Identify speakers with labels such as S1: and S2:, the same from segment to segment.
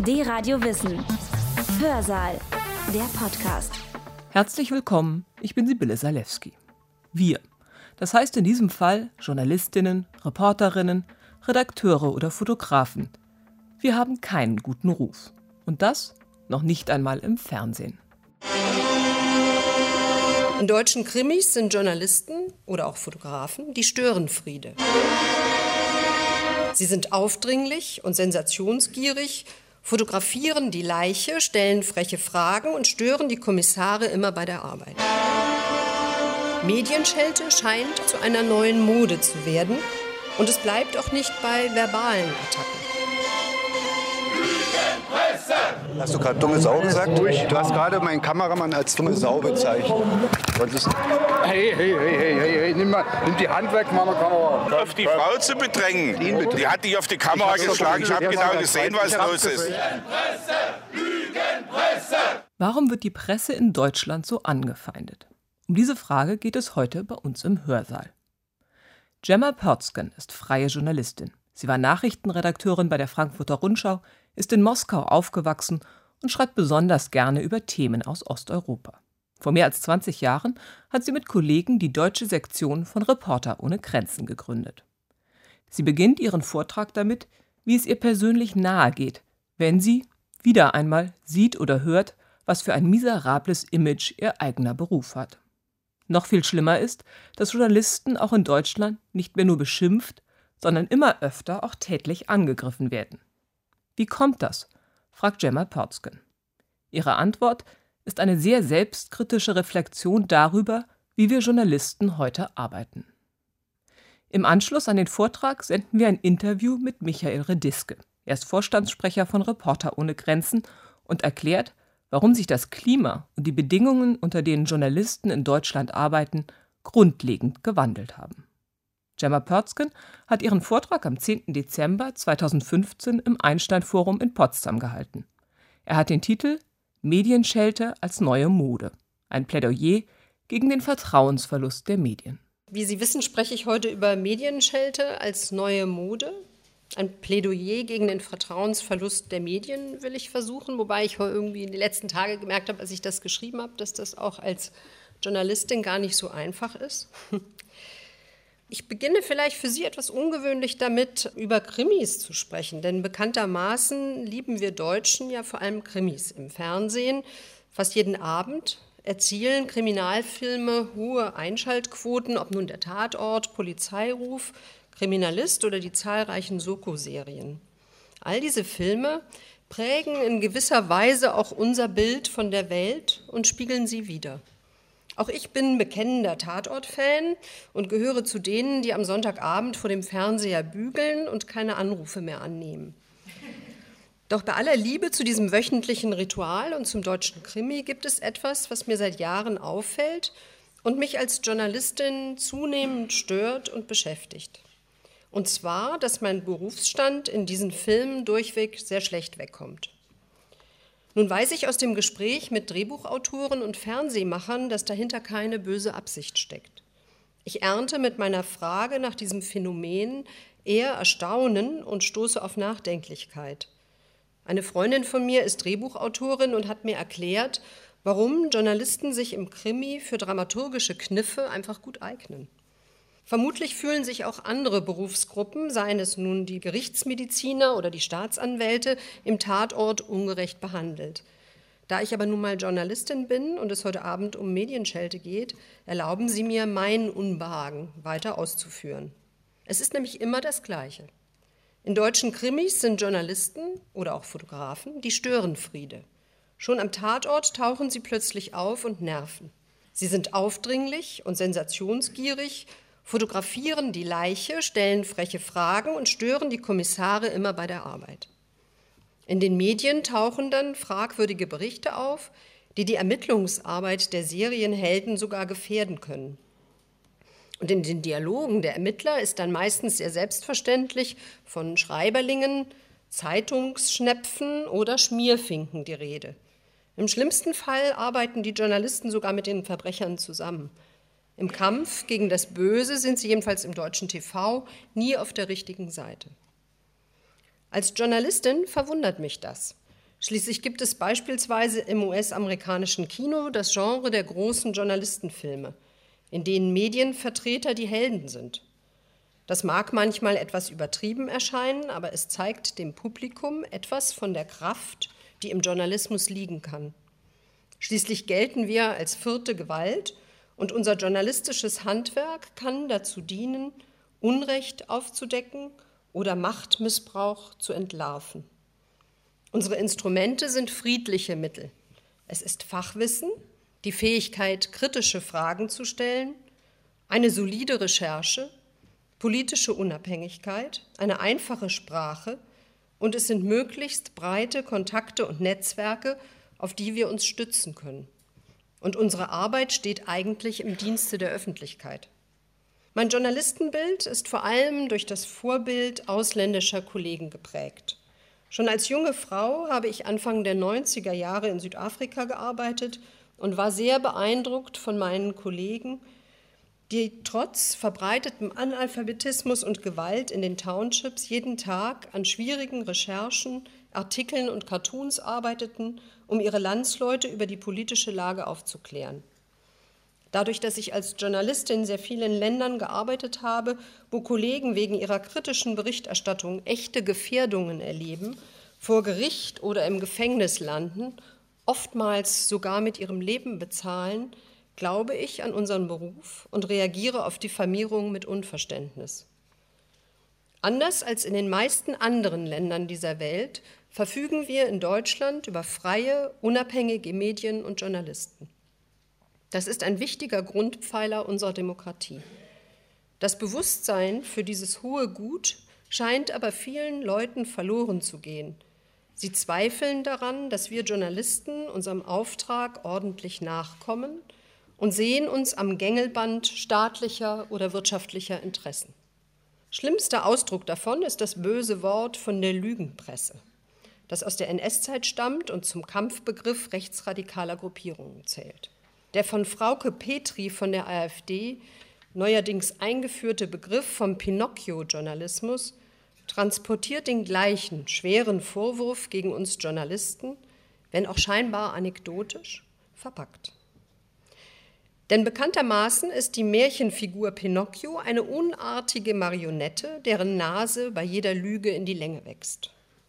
S1: D-Radio Wissen. Hörsaal. Der Podcast.
S2: Herzlich willkommen, ich bin Sibylle Salewski. Wir, das heißt in diesem Fall Journalistinnen, Reporterinnen, Redakteure oder Fotografen. Wir haben keinen guten Ruf. Und das noch nicht einmal im Fernsehen.
S3: In deutschen Krimis sind Journalisten oder auch Fotografen die Störenfriede. Sie sind aufdringlich und sensationsgierig, fotografieren die Leiche, stellen freche Fragen und stören die Kommissare immer bei der Arbeit. Medienschelte scheint zu einer neuen Mode zu werden und es bleibt auch nicht bei verbalen Attacken.
S4: Hast du gerade dumme Sau gesagt? Du hast gerade meinen Kameramann als dumme Sau bezeichnet.
S5: Hey, nimm die Hand weg meiner Kamera.
S6: Auf die Frau zu bedrängen. Die hat dich auf die Kamera geschlagen. Ich habe genau gesehen, was los ist.
S2: Warum wird die Presse in Deutschland so angefeindet? Um diese Frage geht es heute bei uns im Hörsaal. Gemma Pörzgen ist freie Journalistin. Sie war Nachrichtenredakteurin bei der Frankfurter Rundschau, ist in Moskau aufgewachsen und schreibt besonders gerne über Themen aus Osteuropa. Vor mehr als 20 Jahren hat sie mit Kollegen die deutsche Sektion von Reporter ohne Grenzen gegründet. Sie beginnt ihren Vortrag damit, wie es ihr persönlich nahe geht, wenn sie wieder einmal sieht oder hört, was für ein miserables Image ihr eigener Beruf hat. Noch viel schlimmer ist, dass Journalisten auch in Deutschland nicht mehr nur beschimpft, sondern immer öfter auch tätlich angegriffen werden. Wie kommt das? Fragt Gemma Pörzgen. Ihre Antwort ist eine sehr selbstkritische Reflexion darüber, wie wir Journalisten heute arbeiten. Im Anschluss an den Vortrag senden wir ein Interview mit Michael Rediske. Er ist Vorstandssprecher von Reporter ohne Grenzen und erklärt, warum sich das Klima und die Bedingungen, unter denen Journalisten in Deutschland arbeiten, grundlegend gewandelt haben. Gemma Pörzgen hat ihren Vortrag am 10. Dezember 2015 im Einstein-Forum in Potsdam gehalten. Er hat den Titel »Medienschelte als neue Mode«, ein Plädoyer gegen den Vertrauensverlust der Medien.
S3: Wie Sie wissen, spreche ich heute über Medienschelte als neue Mode. Ein Plädoyer gegen den Vertrauensverlust der Medien will ich versuchen, wobei ich irgendwie in den letzten Tagen gemerkt habe, als ich das geschrieben habe, dass das auch als Journalistin gar nicht so einfach ist. Ich beginne vielleicht für Sie etwas ungewöhnlich damit, über Krimis zu sprechen, denn bekanntermaßen lieben wir Deutschen ja vor allem Krimis im Fernsehen. Fast jeden Abend erzielen Kriminalfilme hohe Einschaltquoten, ob nun der Tatort, Polizeiruf, Kriminalist oder die zahlreichen Soko-Serien. All diese Filme prägen in gewisser Weise auch unser Bild von der Welt und spiegeln sie wider. Auch ich bin bekennender Tatort-Fan und gehöre zu denen, die am Sonntagabend vor dem Fernseher bügeln und keine Anrufe mehr annehmen. Doch bei aller Liebe zu diesem wöchentlichen Ritual und zum deutschen Krimi gibt es etwas, was mir seit Jahren auffällt und mich als Journalistin zunehmend stört und beschäftigt. Und zwar, dass mein Berufsstand in diesen Filmen durchweg sehr schlecht wegkommt. Nun weiß ich aus dem Gespräch mit Drehbuchautoren und Fernsehmachern, dass dahinter keine böse Absicht steckt. Ich ernte mit meiner Frage nach diesem Phänomen eher Erstaunen und stoße auf Nachdenklichkeit. Eine Freundin von mir ist Drehbuchautorin und hat mir erklärt, warum Journalisten sich im Krimi für dramaturgische Kniffe einfach gut eignen. Vermutlich fühlen sich auch andere Berufsgruppen, seien es nun die Gerichtsmediziner oder die Staatsanwälte, im Tatort ungerecht behandelt. Da ich aber nun mal Journalistin bin und es heute Abend um Medienschelte geht, erlauben Sie mir, mein Unbehagen weiter auszuführen. Es ist nämlich immer das Gleiche. In deutschen Krimis sind Journalisten oder auch Fotografen die Störenfriede. Schon am Tatort tauchen sie plötzlich auf und nerven. Sie sind aufdringlich und sensationsgierig, fotografieren die Leiche, stellen freche Fragen und stören die Kommissare immer bei der Arbeit. In den Medien tauchen dann fragwürdige Berichte auf, die die Ermittlungsarbeit der Serienhelden sogar gefährden können. Und in den Dialogen der Ermittler ist dann meistens sehr selbstverständlich von Schreiberlingen, Zeitungsschnepfen oder Schmierfinken die Rede. Im schlimmsten Fall arbeiten die Journalisten sogar mit den Verbrechern zusammen. Im Kampf gegen das Böse sind sie jedenfalls im deutschen TV nie auf der richtigen Seite. Als Journalistin verwundert mich das. Schließlich gibt es beispielsweise im US-amerikanischen Kino das Genre der großen Journalistenfilme, in denen Medienvertreter die Helden sind. Das mag manchmal etwas übertrieben erscheinen, aber es zeigt dem Publikum etwas von der Kraft, die im Journalismus liegen kann. Schließlich gelten wir als vierte Gewalt und unser journalistisches Handwerk kann dazu dienen, Unrecht aufzudecken oder Machtmissbrauch zu entlarven. Unsere Instrumente sind friedliche Mittel. Es ist Fachwissen, die Fähigkeit, kritische Fragen zu stellen, eine solide Recherche, politische Unabhängigkeit, eine einfache Sprache und es sind möglichst breite Kontakte und Netzwerke, auf die wir uns stützen können. Und unsere Arbeit steht eigentlich im Dienste der Öffentlichkeit. Mein Journalistenbild ist vor allem durch das Vorbild ausländischer Kollegen geprägt. Schon als junge Frau habe ich Anfang der 90er Jahre in Südafrika gearbeitet und war sehr beeindruckt von meinen Kollegen, die trotz verbreitetem Analphabetismus und Gewalt in den Townships jeden Tag an schwierigen Recherchen, Artikeln und Cartoons arbeiteten, um ihre Landsleute über die politische Lage aufzuklären. Dadurch, dass ich als Journalistin in sehr vielen Ländern gearbeitet habe, wo Kollegen wegen ihrer kritischen Berichterstattung echte Gefährdungen erleben, vor Gericht oder im Gefängnis landen, oftmals sogar mit ihrem Leben bezahlen, glaube ich an unseren Beruf und reagiere auf Diffamierung mit Unverständnis. Anders als in den meisten anderen Ländern dieser Welt verfügen wir in Deutschland über freie, unabhängige Medien und Journalisten. Das ist ein wichtiger Grundpfeiler unserer Demokratie. Das Bewusstsein für dieses hohe Gut scheint aber vielen Leuten verloren zu gehen. Sie zweifeln daran, dass wir Journalisten unserem Auftrag ordentlich nachkommen und sehen uns am Gängelband staatlicher oder wirtschaftlicher Interessen. Schlimmster Ausdruck davon ist das böse Wort von der Lügenpresse, das aus der NS-Zeit stammt und zum Kampfbegriff rechtsradikaler Gruppierungen zählt. Der von Frauke Petri von der AfD neuerdings eingeführte Begriff vom Pinocchio-Journalismus transportiert den gleichen schweren Vorwurf gegen uns Journalisten, wenn auch scheinbar anekdotisch, verpackt. Denn bekanntermaßen ist die Märchenfigur Pinocchio eine unartige Marionette, deren Nase bei jeder Lüge in die Länge wächst.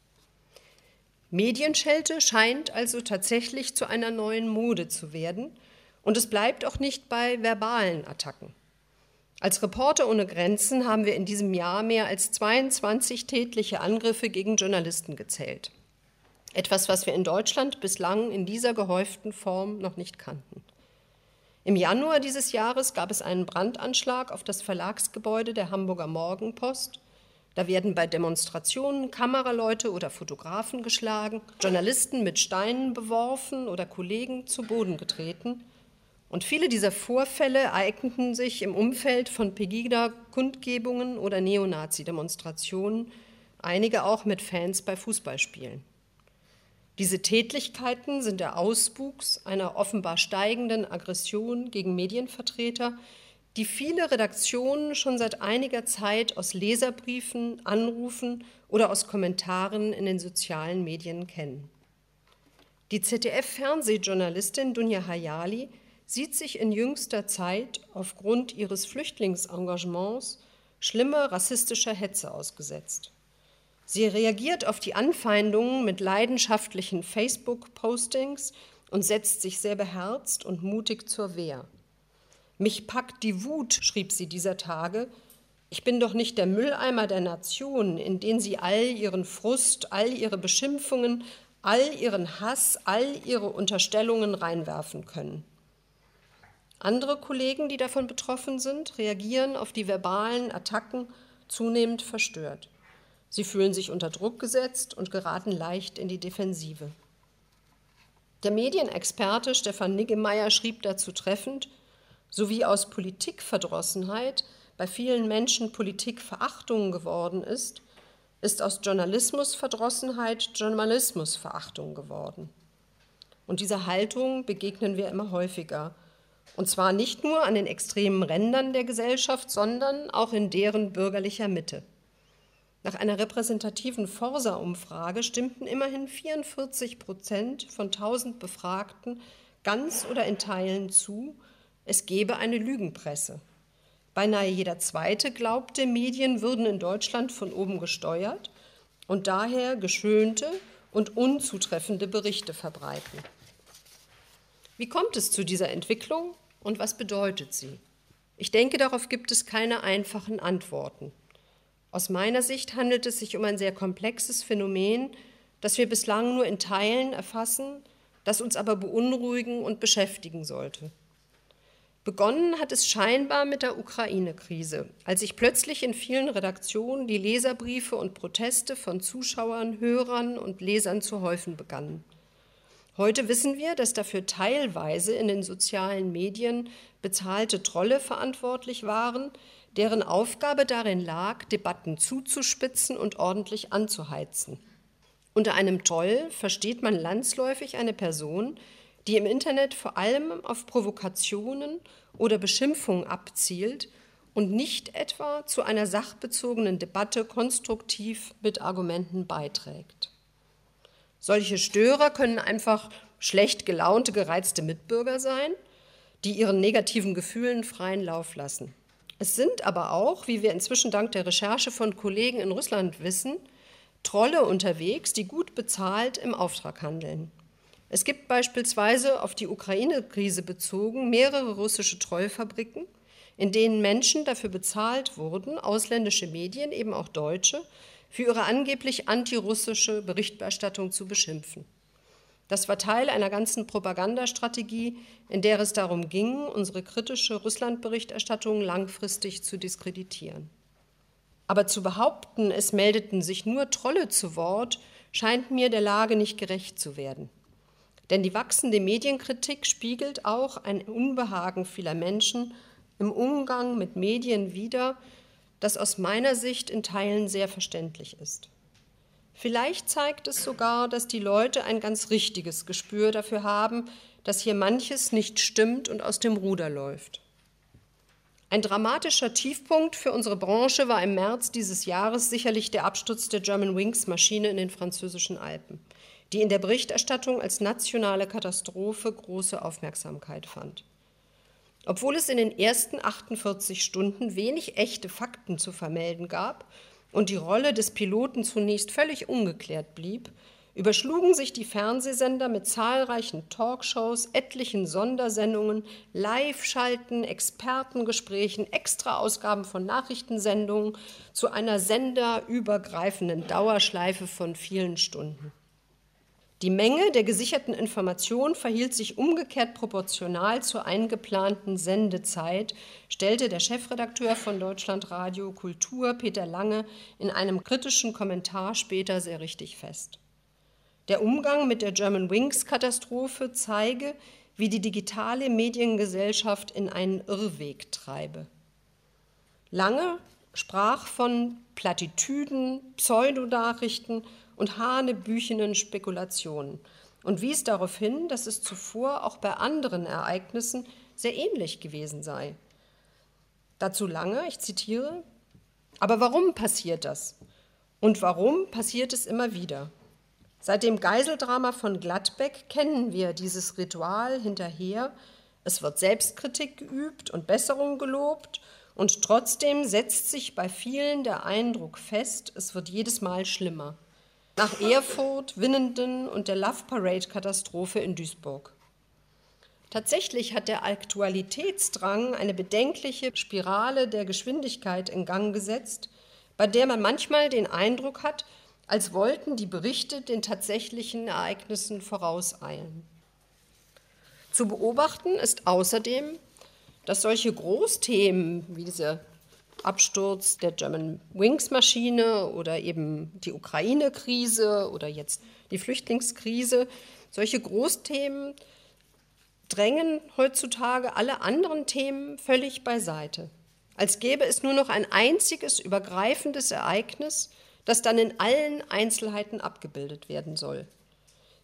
S3: Medienschelte scheint also tatsächlich zu einer neuen Mode zu werden, und es bleibt auch nicht bei verbalen Attacken. Als Reporter ohne Grenzen haben wir in diesem Jahr mehr als 22 tätliche Angriffe gegen Journalisten gezählt. Etwas, was wir in Deutschland bislang in dieser gehäuften Form noch nicht kannten. Im Januar dieses Jahres gab es einen Brandanschlag auf das Verlagsgebäude der Hamburger Morgenpost. Da werden bei Demonstrationen Kameraleute oder Fotografen geschlagen, Journalisten mit Steinen beworfen oder Kollegen zu Boden getreten. Und viele dieser Vorfälle ereigneten sich im Umfeld von Pegida-Kundgebungen oder Neonazi-Demonstrationen, einige auch mit Fans bei Fußballspielen. Diese Tätlichkeiten sind der Auswuchs einer offenbar steigenden Aggression gegen Medienvertreter, die viele Redaktionen schon seit einiger Zeit aus Leserbriefen, Anrufen oder aus Kommentaren in den sozialen Medien kennen. Die ZDF-Fernsehjournalistin Dunja Hayali sieht sich in jüngster Zeit aufgrund ihres Flüchtlingsengagements schlimmer rassistischer Hetze ausgesetzt. Sie reagiert auf die Anfeindungen mit leidenschaftlichen Facebook-Postings und setzt sich sehr beherzt und mutig zur Wehr. Mich packt die Wut, schrieb sie dieser Tage. Ich bin doch nicht der Mülleimer der Nation, in den sie all ihren Frust, all ihre Beschimpfungen, all ihren Hass, all ihre Unterstellungen reinwerfen können. Andere Kollegen, die davon betroffen sind, reagieren auf die verbalen Attacken zunehmend verstört. Sie fühlen sich unter Druck gesetzt und geraten leicht in die Defensive. Der Medienexperte Stefan Niggemeier schrieb dazu treffend, so wie aus Politikverdrossenheit bei vielen Menschen Politikverachtung geworden ist, ist aus Journalismusverdrossenheit Journalismusverachtung geworden. Und dieser Haltung begegnen wir immer häufiger. Und zwar nicht nur an den extremen Rändern der Gesellschaft, sondern auch in deren bürgerlicher Mitte. Nach einer repräsentativen Forsa-Umfrage stimmten immerhin 44% von 1000 Befragten ganz oder in Teilen zu, es gebe eine Lügenpresse. Beinahe jeder Zweite glaubte, Medien würden in Deutschland von oben gesteuert und daher geschönte und unzutreffende Berichte verbreiten. Wie kommt es zu dieser Entwicklung und was bedeutet sie? Ich denke, darauf gibt es keine einfachen Antworten. Aus meiner Sicht handelt es sich um ein sehr komplexes Phänomen, das wir bislang nur in Teilen erfassen, das uns aber beunruhigen und beschäftigen sollte. Begonnen hat es scheinbar mit der Ukraine-Krise, als sich plötzlich in vielen Redaktionen die Leserbriefe und Proteste von Zuschauern, Hörern und Lesern zu häufen begannen. Heute wissen wir, dass dafür teilweise in den sozialen Medien bezahlte Trolle verantwortlich waren, deren Aufgabe darin lag, Debatten zuzuspitzen und ordentlich anzuheizen. Unter einem Troll versteht man landsläufig eine Person, die im Internet vor allem auf Provokationen oder Beschimpfungen abzielt und nicht etwa zu einer sachbezogenen Debatte konstruktiv mit Argumenten beiträgt. Solche Störer können einfach schlecht gelaunte, gereizte Mitbürger sein, die ihren negativen Gefühlen freien Lauf lassen. Es sind aber auch, wie wir inzwischen dank der Recherche von Kollegen in Russland wissen, Trolle unterwegs, die gut bezahlt im Auftrag handeln. Es gibt beispielsweise auf die Ukraine-Krise bezogen mehrere russische Trollfabriken, in denen Menschen dafür bezahlt wurden, ausländische Medien, eben auch deutsche, für ihre angeblich antirussische Berichterstattung zu beschimpfen. Das war Teil einer ganzen Propagandastrategie, in der es darum ging, unsere kritische Russland-Berichterstattung langfristig zu diskreditieren. Aber zu behaupten, es meldeten sich nur Trolle zu Wort, scheint mir der Lage nicht gerecht zu werden. Denn die wachsende Medienkritik spiegelt auch ein Unbehagen vieler Menschen im Umgang mit Medien wider, das aus meiner Sicht in Teilen sehr verständlich ist. Vielleicht zeigt es sogar, dass die Leute ein ganz richtiges Gespür dafür haben, dass hier manches nicht stimmt und aus dem Ruder läuft. Ein dramatischer Tiefpunkt für unsere Branche war im März dieses Jahres sicherlich der Absturz der Germanwings-Maschine in den französischen Alpen, die in der Berichterstattung als nationale Katastrophe große Aufmerksamkeit fand. Obwohl es in den ersten 48 Stunden wenig echte Fakten zu vermelden gab und die Rolle des Piloten zunächst völlig ungeklärt blieb, überschlugen sich die Fernsehsender mit zahlreichen Talkshows, etlichen Sondersendungen, Live-Schalten, Expertengesprächen, Extra-Ausgaben von Nachrichtensendungen zu einer senderübergreifenden Dauerschleife von vielen Stunden. Die Menge der gesicherten Information verhielt sich umgekehrt proportional zur eingeplanten Sendezeit, stellte der Chefredakteur von Deutschlandradio Kultur, Peter Lange, in einem kritischen Kommentar später sehr richtig fest. Der Umgang mit der Germanwings-Katastrophe zeige, wie die digitale Mediengesellschaft in einen Irrweg treibe. Lange sprach von Plattitüden, Pseudonachrichten und hanebüchenen Spekulationen und wies darauf hin, dass es zuvor auch bei anderen Ereignissen sehr ähnlich gewesen sei. Dazu Lange, ich zitiere, aber warum passiert das? Und warum passiert es immer wieder? Seit dem Geiseldrama von Gladbeck kennen wir dieses Ritual hinterher. Es wird Selbstkritik geübt und Besserung gelobt und trotzdem setzt sich bei vielen der Eindruck fest, es wird jedes Mal schlimmer. Nach Erfurt, Winnenden und der Love Parade-Katastrophe in Duisburg. Tatsächlich hat der Aktualitätsdrang eine bedenkliche Spirale der Geschwindigkeit in Gang gesetzt, bei der man manchmal den Eindruck hat, als wollten die Berichte den tatsächlichen Ereignissen vorauseilen. Zu beobachten ist außerdem, dass solche Großthemen wie dieser Absturz der Germanwings-Maschine oder eben die Ukraine-Krise oder jetzt die Flüchtlingskrise, solche Großthemen drängen heutzutage alle anderen Themen völlig beiseite, als gäbe es nur noch ein einziges übergreifendes Ereignis, das dann in allen Einzelheiten abgebildet werden soll.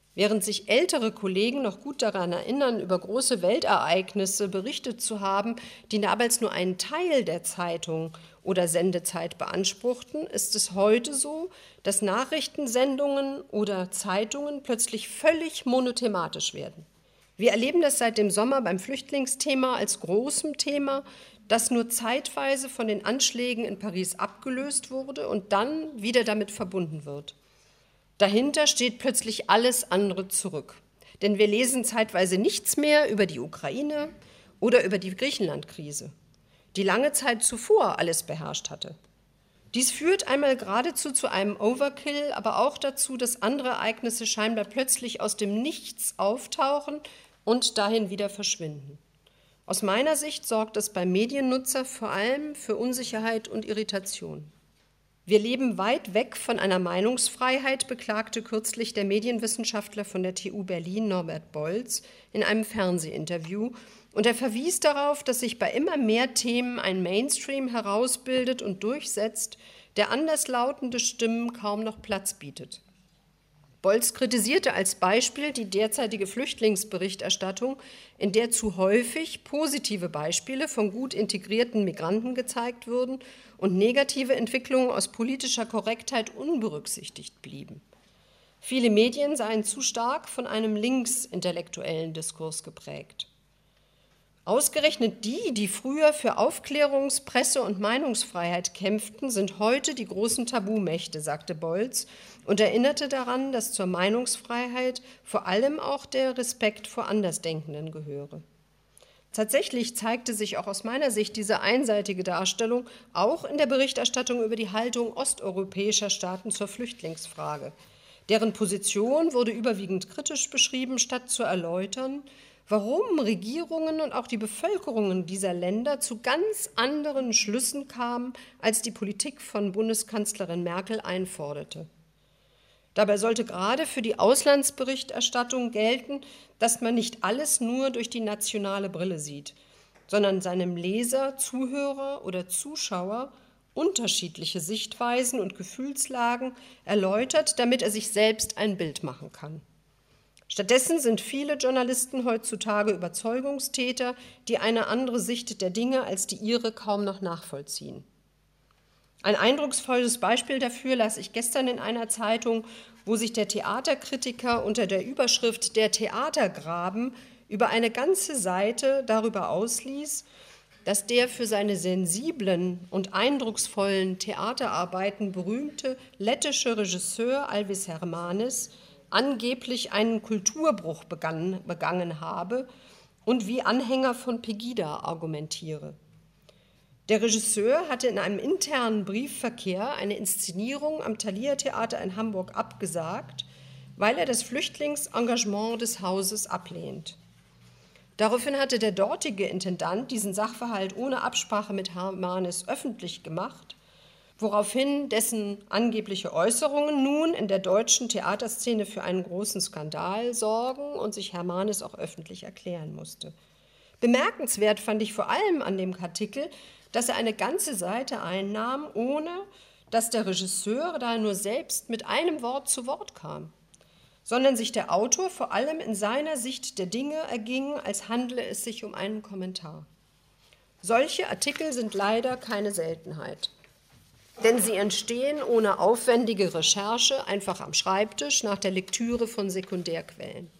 S3: Während sich ältere Kollegen noch gut daran erinnern, über große Weltereignisse berichtet zu haben, die damals nur einen Teil der Zeitung oder Sendezeit beanspruchten, ist es heute so, dass Nachrichtensendungen oder Zeitungen plötzlich völlig monothematisch werden. Wir erleben das seit dem Sommer beim Flüchtlingsthema als großem Thema, das nur zeitweise von den Anschlägen in Paris abgelöst wurde und dann wieder damit verbunden wird. Dahinter steht plötzlich alles andere zurück. Denn wir lesen zeitweise nichts mehr über die Ukraine oder über die Griechenland-Krise, die lange Zeit zuvor alles beherrscht hatte. Dies führt einmal geradezu zu einem Overkill, aber auch dazu, dass andere Ereignisse scheinbar plötzlich aus dem Nichts auftauchen und dahin wieder verschwinden. Aus meiner Sicht sorgt es beim Mediennutzer vor allem für Unsicherheit und Irritation. Wir leben weit weg von einer Meinungsfreiheit, beklagte kürzlich der Medienwissenschaftler von der TU Berlin Norbert Bolz in einem Fernsehinterview. Und er verwies darauf, dass sich bei immer mehr Themen ein Mainstream herausbildet und durchsetzt, der anderslautende Stimmen kaum noch Platz bietet. Bolz kritisierte als Beispiel die derzeitige Flüchtlingsberichterstattung, in der zu häufig positive Beispiele von gut integrierten Migranten gezeigt wurden und negative Entwicklungen aus politischer Korrektheit unberücksichtigt blieben. Viele Medien seien zu stark von einem linksintellektuellen Diskurs geprägt. Ausgerechnet die früher für Aufklärungs-, Presse- und Meinungsfreiheit kämpften, sind heute die großen Tabumächte, sagte Bolz und erinnerte daran, dass zur Meinungsfreiheit vor allem auch der Respekt vor Andersdenkenden gehöre. Tatsächlich zeigte sich auch aus meiner Sicht diese einseitige Darstellung auch in der Berichterstattung über die Haltung osteuropäischer Staaten zur Flüchtlingsfrage. Deren Position wurde überwiegend kritisch beschrieben, statt zu erläutern, warum Regierungen und auch die Bevölkerungen dieser Länder zu ganz anderen Schlüssen kamen, als die Politik von Bundeskanzlerin Merkel einforderte. Dabei sollte gerade für die Auslandsberichterstattung gelten, dass man nicht alles nur durch die nationale Brille sieht, sondern seinem Leser, Zuhörer oder Zuschauer unterschiedliche Sichtweisen und Gefühlslagen erläutert, damit er sich selbst ein Bild machen kann. Stattdessen sind viele Journalisten heutzutage Überzeugungstäter, die eine andere Sicht der Dinge als die ihre kaum noch nachvollziehen. Ein eindrucksvolles Beispiel dafür las ich gestern in einer Zeitung, wo sich der Theaterkritiker unter der Überschrift »Der Theatergraben« über eine ganze Seite darüber ausließ, dass der für seine sensiblen und eindrucksvollen Theaterarbeiten berühmte lettische Regisseur Alvis Hermanis angeblich einen Kulturbruch begangen habe und wie Anhänger von Pegida argumentiere. Der Regisseur hatte in einem internen Briefverkehr eine Inszenierung am Thalia Theater in Hamburg abgesagt, weil er das Flüchtlingsengagement des Hauses ablehnt. Daraufhin hatte der dortige Intendant diesen Sachverhalt ohne Absprache mit Hermanis öffentlich gemacht, woraufhin dessen angebliche Äußerungen nun in der deutschen Theaterszene für einen großen Skandal sorgen und sich Hermanis auch öffentlich erklären musste. Bemerkenswert fand ich vor allem an dem Artikel, dass er eine ganze Seite einnahm, ohne dass der Regisseur da nur selbst mit einem Wort zu Wort kam, sondern sich der Autor vor allem in seiner Sicht der Dinge erging, als handle es sich um einen Kommentar. Solche Artikel sind leider keine Seltenheit, denn sie entstehen ohne aufwendige Recherche, einfach am Schreibtisch nach der Lektüre von Sekundärquellen.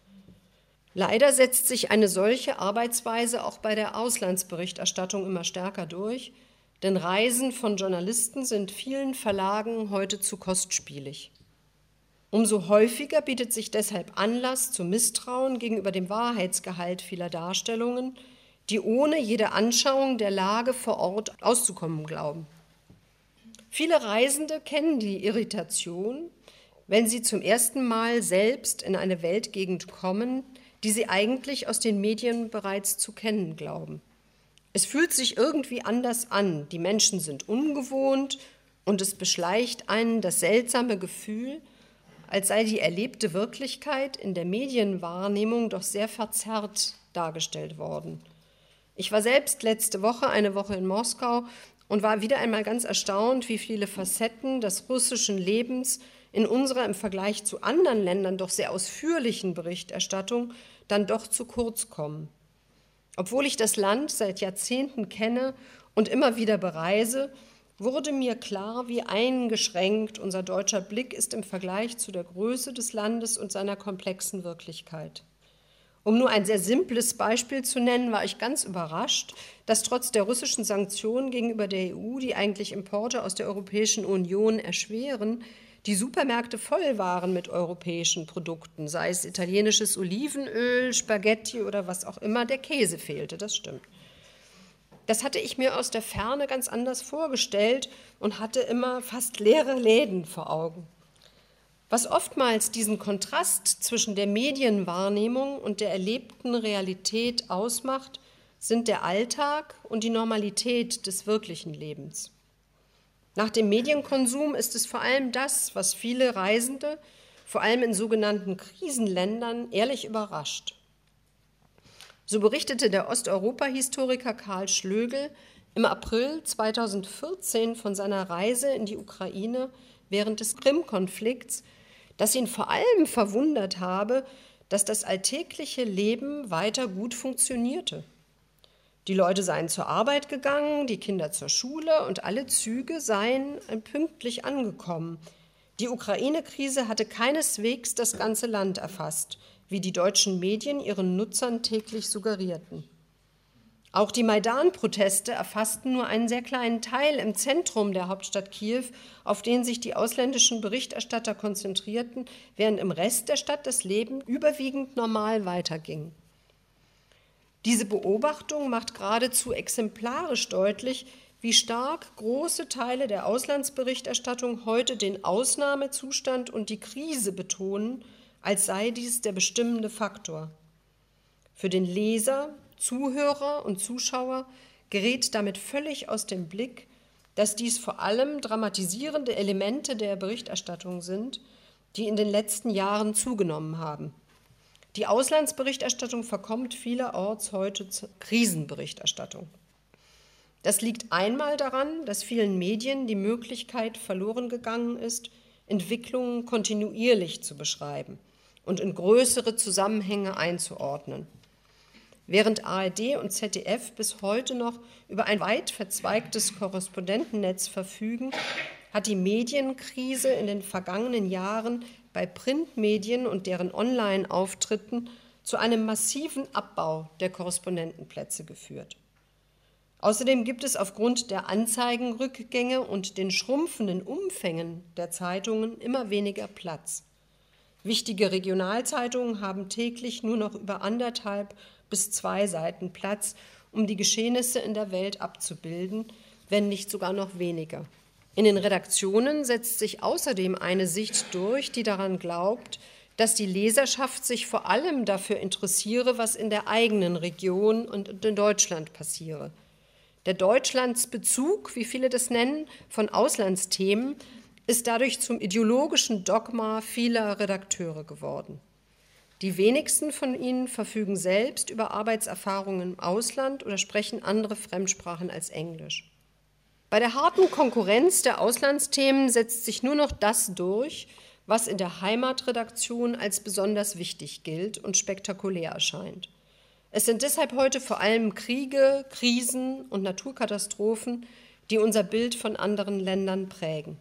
S3: Leider setzt sich eine solche Arbeitsweise auch bei der Auslandsberichterstattung immer stärker durch, denn Reisen von Journalisten sind vielen Verlagen heute zu kostspielig. Umso häufiger bietet sich deshalb Anlass zu Misstrauen gegenüber dem Wahrheitsgehalt vieler Darstellungen, die ohne jede Anschauung der Lage vor Ort auszukommen glauben. Viele Reisende kennen die Irritation, wenn sie zum ersten Mal selbst in eine Weltgegend kommen, die sie eigentlich aus den Medien bereits zu kennen glauben. Es fühlt sich irgendwie anders an, die Menschen sind ungewohnt und es beschleicht einen das seltsame Gefühl, als sei die erlebte Wirklichkeit in der Medienwahrnehmung doch sehr verzerrt dargestellt worden. Ich war selbst letzte Woche eine Woche in Moskau und war wieder einmal ganz erstaunt, wie viele Facetten des russischen Lebens in unserer im Vergleich zu anderen Ländern doch sehr ausführlichen Berichterstattung dann doch zu kurz kommen. Obwohl ich das Land seit Jahrzehnten kenne und immer wieder bereise, wurde mir klar, wie eingeschränkt unser deutscher Blick ist im Vergleich zu der Größe des Landes und seiner komplexen Wirklichkeit. Um nur ein sehr simples Beispiel zu nennen, war ich ganz überrascht, dass trotz der russischen Sanktionen gegenüber der EU, die eigentlich Importe aus der Europäischen Union erschweren, die Supermärkte voll waren mit europäischen Produkten, sei es italienisches Olivenöl, Spaghetti oder was auch immer, der Käse fehlte, das stimmt. Das hatte ich mir aus der Ferne ganz anders vorgestellt und hatte immer fast leere Läden vor Augen. Was oftmals diesen Kontrast zwischen der Medienwahrnehmung und der erlebten Realität ausmacht, sind der Alltag und die Normalität des wirklichen Lebens. Nach dem Medienkonsum ist es vor allem das, was viele Reisende, vor allem in sogenannten Krisenländern, ehrlich überrascht. So berichtete der Osteuropa-Historiker Karl Schlögl im April 2014 von seiner Reise in die Ukraine während des Krim-Konflikts, dass ihn vor allem verwundert habe, dass das alltägliche Leben weiter gut funktionierte. Die Leute seien zur Arbeit gegangen, die Kinder zur Schule und alle Züge seien pünktlich angekommen. Die Ukraine-Krise hatte keineswegs das ganze Land erfasst, wie die deutschen Medien ihren Nutzern täglich suggerierten. Auch die Maidan-Proteste erfassten nur einen sehr kleinen Teil im Zentrum der Hauptstadt Kiew, auf den sich die ausländischen Berichterstatter konzentrierten, während im Rest der Stadt das Leben überwiegend normal weiterging. Diese Beobachtung macht geradezu exemplarisch deutlich, wie stark große Teile der Auslandsberichterstattung heute den Ausnahmezustand und die Krise betonen, als sei dies der bestimmende Faktor. Für den Leser, Zuhörer und Zuschauer gerät damit völlig aus dem Blick, dass dies vor allem dramatisierende Elemente der Berichterstattung sind, die in den letzten Jahren zugenommen haben. Die Auslandsberichterstattung verkommt vielerorts heute zur Krisenberichterstattung. Das liegt einmal daran, dass vielen Medien die Möglichkeit verloren gegangen ist, Entwicklungen kontinuierlich zu beschreiben und in größere Zusammenhänge einzuordnen. Während ARD und ZDF bis heute noch über ein weit verzweigtes Korrespondentennetz verfügen, hat die Medienkrise in den vergangenen Jahren bei Printmedien und deren Online-Auftritten zu einem massiven Abbau der Korrespondentenplätze geführt. Außerdem gibt es aufgrund der Anzeigenrückgänge und den schrumpfenden Umfängen der Zeitungen immer weniger Platz. Wichtige Regionalzeitungen haben täglich nur noch über 1,5 bis 2 Seiten Platz, um die Geschehnisse in der Welt abzubilden, wenn nicht sogar noch weniger. In den Redaktionen setzt sich außerdem eine Sicht durch, die daran glaubt, dass die Leserschaft sich vor allem dafür interessiere, was in der eigenen Region und in Deutschland passiere. Der Deutschlandsbezug, wie viele das nennen, von Auslandsthemen ist dadurch zum ideologischen Dogma vieler Redakteure geworden. Die wenigsten von ihnen verfügen selbst über Arbeitserfahrungen im Ausland oder sprechen andere Fremdsprachen als Englisch. Bei der harten Konkurrenz der Auslandsthemen setzt sich nur noch das durch, was in der Heimatredaktion als besonders wichtig gilt und spektakulär erscheint. Es sind deshalb heute vor allem Kriege, Krisen und Naturkatastrophen, die unser Bild von anderen Ländern prägen.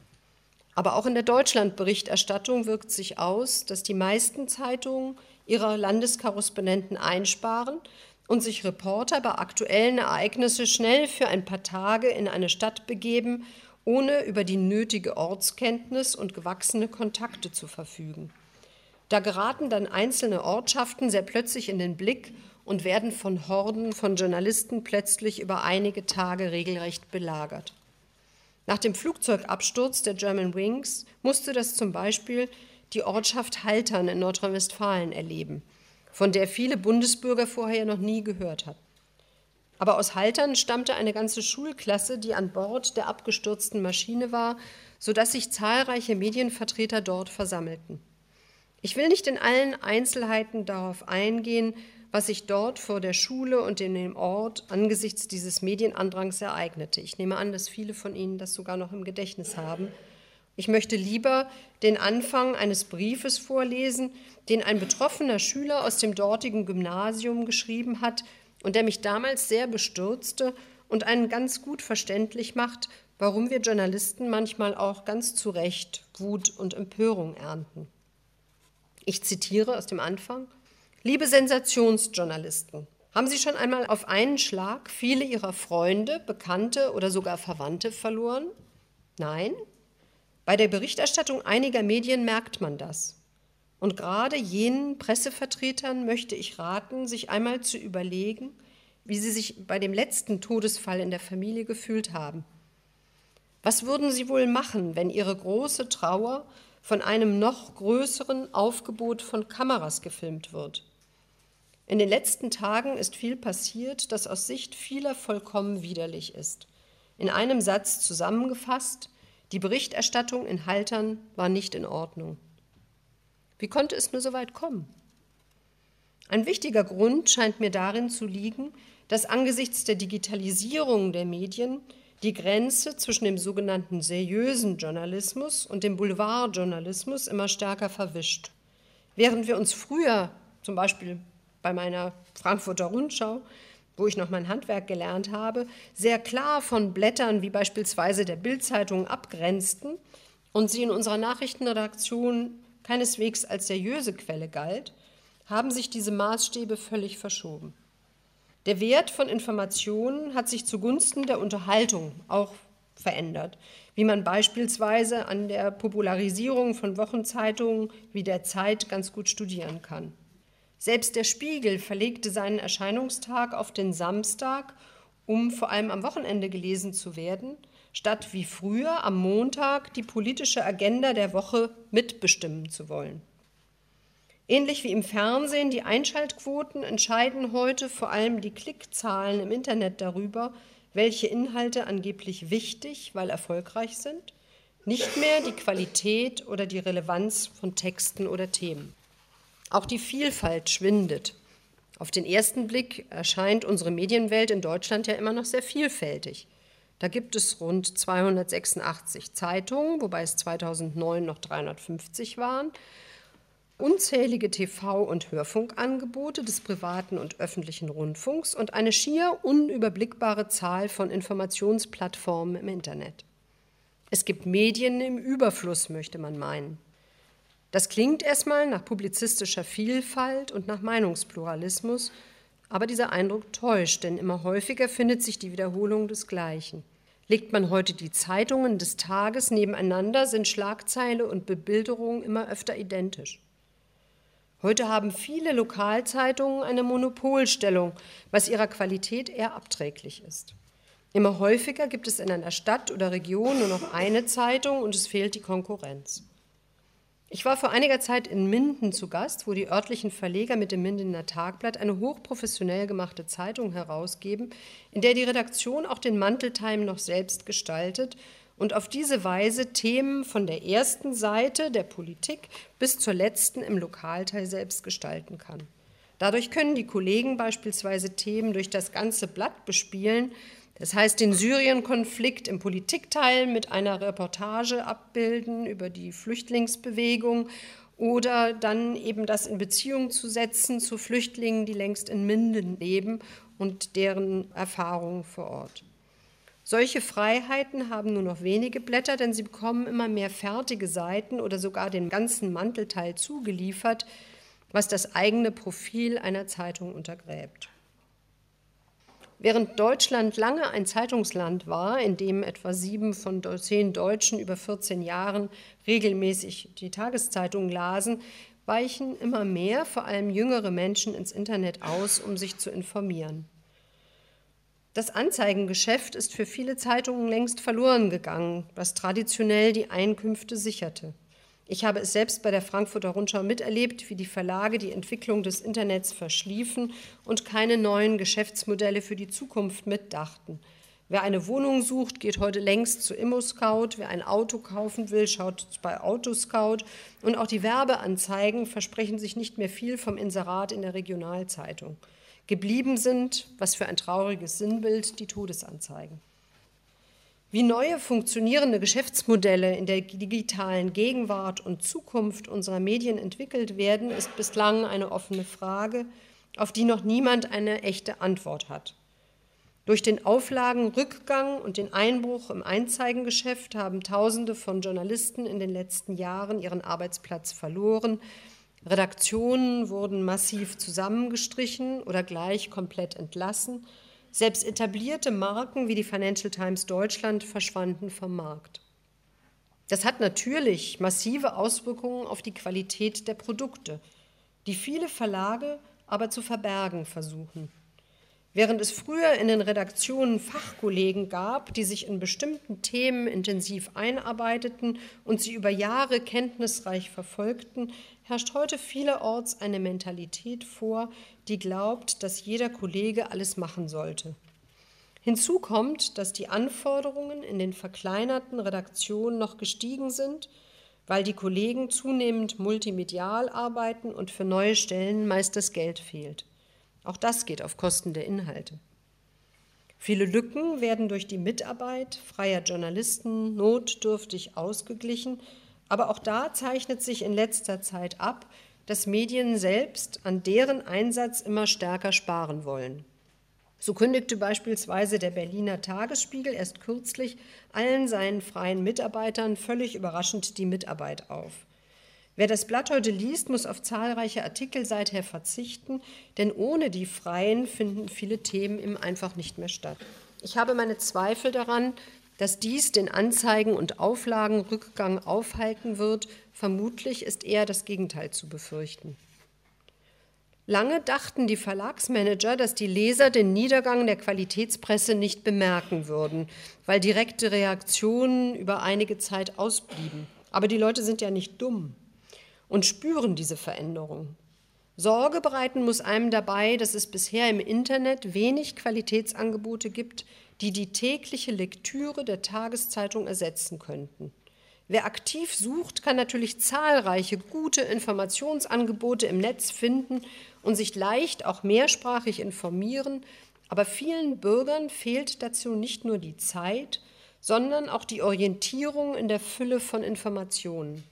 S3: Aber auch in der Deutschlandberichterstattung wirkt sich aus, dass die meisten Zeitungen ihre Landeskorrespondenten einsparen und sich Reporter bei aktuellen Ereignissen schnell für ein paar Tage in eine Stadt begeben, ohne über die nötige Ortskenntnis und gewachsene Kontakte zu verfügen. Da geraten dann einzelne Ortschaften sehr plötzlich in den Blick und werden von Horden von Journalisten plötzlich über einige Tage regelrecht belagert. Nach dem Flugzeugabsturz der Germanwings musste das zum Beispiel die Ortschaft Haltern in Nordrhein-Westfalen erleben, von der viele Bundesbürger vorher noch nie gehört hatten. Aber aus Haltern stammte eine ganze Schulklasse, die an Bord der abgestürzten Maschine war, sodass sich zahlreiche Medienvertreter dort versammelten. Ich will nicht in allen Einzelheiten darauf eingehen, was sich dort vor der Schule und in dem Ort angesichts dieses Medienandrangs ereignete. Ich nehme an, dass viele von Ihnen das sogar noch im Gedächtnis haben Ich möchte lieber den Anfang eines Briefes vorlesen, den ein betroffener Schüler aus dem dortigen Gymnasium geschrieben hat und der mich damals sehr bestürzte und einen ganz gut verständlich macht, warum wir Journalisten manchmal auch ganz zu Recht Wut und Empörung ernten. Ich zitiere aus dem Anfang: Liebe Sensationsjournalisten, haben Sie schon einmal auf einen Schlag viele Ihrer Freunde, Bekannte oder sogar Verwandte verloren? Nein? Bei der Berichterstattung einiger Medien merkt man das. Und gerade jenen Pressevertretern möchte ich raten, sich einmal zu überlegen, wie sie sich bei dem letzten Todesfall in der Familie gefühlt haben. Was würden sie wohl machen, wenn ihre große Trauer von einem noch größeren Aufgebot von Kameras gefilmt wird? In den letzten Tagen ist viel passiert, das aus Sicht vieler vollkommen widerlich ist. In einem Satz zusammengefasst: Die Berichterstattung in Haltern war nicht in Ordnung. Wie konnte es nur so weit kommen? Ein wichtiger Grund scheint mir darin zu liegen, dass angesichts der Digitalisierung der Medien die Grenze zwischen dem sogenannten seriösen Journalismus und dem Boulevardjournalismus immer stärker verwischt. Während wir uns früher, zum Beispiel bei meiner Frankfurter Rundschau, wo ich noch mein Handwerk gelernt habe, sehr klar von Blättern wie beispielsweise der Bild-Zeitung abgrenzten und sie in unserer Nachrichtenredaktion keineswegs als seriöse Quelle galt, haben sich diese Maßstäbe völlig verschoben. Der Wert von Informationen hat sich zugunsten der Unterhaltung auch verändert, wie man beispielsweise an der Popularisierung von Wochenzeitungen wie der Zeit ganz gut studieren kann. Selbst der Spiegel verlegte seinen Erscheinungstag auf den Samstag, um vor allem am Wochenende gelesen zu werden, statt wie früher am Montag die politische Agenda der Woche mitbestimmen zu wollen. Ähnlich wie im Fernsehen die Einschaltquoten entscheiden heute vor allem die Klickzahlen im Internet darüber, welche Inhalte angeblich wichtig, weil erfolgreich sind, nicht mehr die Qualität oder die Relevanz von Texten oder Themen. Auch die Vielfalt schwindet. Auf den ersten Blick erscheint unsere Medienwelt in Deutschland ja immer noch sehr vielfältig. Da gibt es rund 286 Zeitungen, wobei es 2009 noch 350 waren, unzählige TV- und Hörfunkangebote des privaten und öffentlichen Rundfunks und eine schier unüberblickbare Zahl von Informationsplattformen im Internet. Es gibt Medien im Überfluss, möchte man meinen. Das klingt erstmal nach publizistischer Vielfalt und nach Meinungspluralismus, aber dieser Eindruck täuscht, denn immer häufiger findet sich die Wiederholung des Gleichen. Legt man heute die Zeitungen des Tages nebeneinander, sind Schlagzeile und Bebilderung immer öfter identisch. Heute haben viele Lokalzeitungen eine Monopolstellung, was ihrer Qualität eher abträglich ist. Immer häufiger gibt es in einer Stadt oder Region nur noch eine Zeitung und es fehlt die Konkurrenz. Ich war vor einiger Zeit in Minden zu Gast, wo die örtlichen Verleger mit dem Mindener Tagblatt eine hochprofessionell gemachte Zeitung herausgeben, in der die Redaktion auch den Mantelteil noch selbst gestaltet und auf diese Weise Themen von der ersten Seite der Politik bis zur letzten im Lokalteil selbst gestalten kann. Dadurch können die Kollegen beispielsweise Themen durch das ganze Blatt bespielen, das heißt, den Syrien-Konflikt im Politikteil mit einer Reportage abbilden über die Flüchtlingsbewegung oder dann eben das in Beziehung zu setzen zu Flüchtlingen, die längst in Minden leben und deren Erfahrungen vor Ort. Solche Freiheiten haben nur noch wenige Blätter, denn sie bekommen immer mehr fertige Seiten oder sogar den ganzen Mantelteil zugeliefert, was das eigene Profil einer Zeitung untergräbt. Während Deutschland lange ein Zeitungsland war, in dem etwa 7 von 10 Deutschen über 14 Jahren regelmäßig die Tageszeitung lasen, weichen immer mehr, vor allem jüngere Menschen, ins Internet aus, um sich zu informieren. Das Anzeigengeschäft ist für viele Zeitungen längst verloren gegangen, was traditionell die Einkünfte sicherte. Ich habe es selbst bei der Frankfurter Rundschau miterlebt, wie die Verlage die Entwicklung des Internets verschliefen und keine neuen Geschäftsmodelle für die Zukunft mitdachten. Wer eine Wohnung sucht, geht heute längst zu ImmoScout. Wer ein Auto kaufen will, schaut bei Autoscout. Und auch die Werbeanzeigen versprechen sich nicht mehr viel vom Inserat in der Regionalzeitung. Geblieben sind, was für ein trauriges Sinnbild, die Todesanzeigen. Wie neue funktionierende Geschäftsmodelle in der digitalen Gegenwart und Zukunft unserer Medien entwickelt werden, ist bislang eine offene Frage, auf die noch niemand eine echte Antwort hat. Durch den Auflagenrückgang und den Einbruch im Einzeigengeschäft haben Tausende von Journalisten in den letzten Jahren ihren Arbeitsplatz verloren. Redaktionen wurden massiv zusammengestrichen oder gleich komplett entlassen. Selbst etablierte Marken wie die Financial Times Deutschland verschwanden vom Markt. Das hat natürlich massive Auswirkungen auf die Qualität der Produkte, die viele Verlage aber zu verbergen versuchen. Während es früher in den Redaktionen Fachkollegen gab, die sich in bestimmten Themen intensiv einarbeiteten und sie über Jahre kenntnisreich verfolgten, herrscht heute vielerorts eine Mentalität vor, die glaubt, dass jeder Kollege alles machen sollte. Hinzu kommt, dass die Anforderungen in den verkleinerten Redaktionen noch gestiegen sind, weil die Kollegen zunehmend multimedial arbeiten und für neue Stellen meist das Geld fehlt. Auch das geht auf Kosten der Inhalte. Viele Lücken werden durch die Mitarbeit freier Journalisten notdürftig ausgeglichen, aber auch da zeichnet sich in letzter Zeit ab, dass Medien selbst an deren Einsatz immer stärker sparen wollen. So kündigte beispielsweise der Berliner Tagesspiegel erst kürzlich allen seinen freien Mitarbeitern völlig überraschend die Mitarbeit auf. Wer das Blatt heute liest, muss auf zahlreiche Artikel seither verzichten, denn ohne die Freien finden viele Themen ihm einfach nicht mehr statt. Ich habe meine Zweifel daran, dass dies den Anzeigen- und Auflagenrückgang aufhalten wird. Vermutlich ist eher das Gegenteil zu befürchten. Lange dachten die Verlagsmanager, dass die Leser den Niedergang der Qualitätspresse nicht bemerken würden, weil direkte Reaktionen über einige Zeit ausblieben. Aber die Leute sind ja nicht dumm und spüren diese Veränderung. Sorge bereiten muss einem dabei, dass es bisher im Internet wenig Qualitätsangebote gibt, die die tägliche Lektüre der Tageszeitung ersetzen könnten. Wer aktiv sucht, kann natürlich zahlreiche gute Informationsangebote im Netz finden und sich leicht auch mehrsprachig informieren, aber vielen Bürgern fehlt dazu nicht nur die Zeit, sondern auch die Orientierung in der Fülle von Informationen.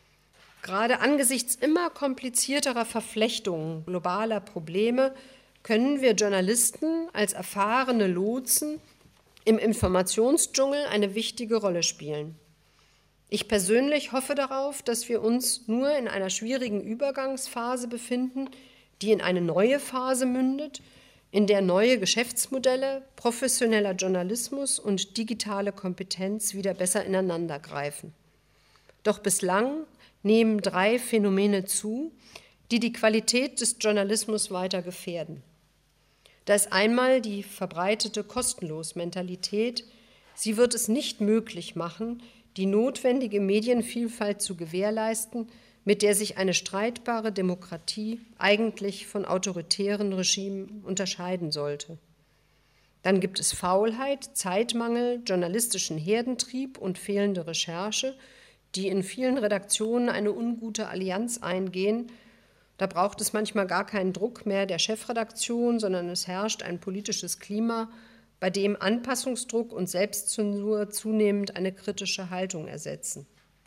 S3: Gerade angesichts immer komplizierterer Verflechtungen globaler Probleme können wir Journalisten als erfahrene Lotsen im Informationsdschungel eine wichtige Rolle spielen. Ich persönlich hoffe darauf, dass wir uns nur in einer schwierigen Übergangsphase befinden, die in eine neue Phase mündet, in der neue Geschäftsmodelle, professioneller Journalismus und digitale Kompetenz wieder besser ineinandergreifen. Doch bislang nehmen 3 Phänomene zu, die die Qualität des Journalismus weiter gefährden. Da ist einmal die verbreitete Kostenlos-Mentalität. Sie wird es nicht möglich machen, die notwendige Medienvielfalt zu gewährleisten, mit der sich eine streitbare Demokratie eigentlich von autoritären Regimen unterscheiden sollte. Dann gibt es Faulheit, Zeitmangel, journalistischen Herdentrieb und fehlende Recherche, die in vielen Redaktionen eine ungute Allianz eingehen. Da braucht es manchmal gar keinen Druck mehr der Chefredaktion, sondern es herrscht ein politisches Klima, bei dem Anpassungsdruck und Selbstzensur zunehmend eine kritische Haltung ersetzen.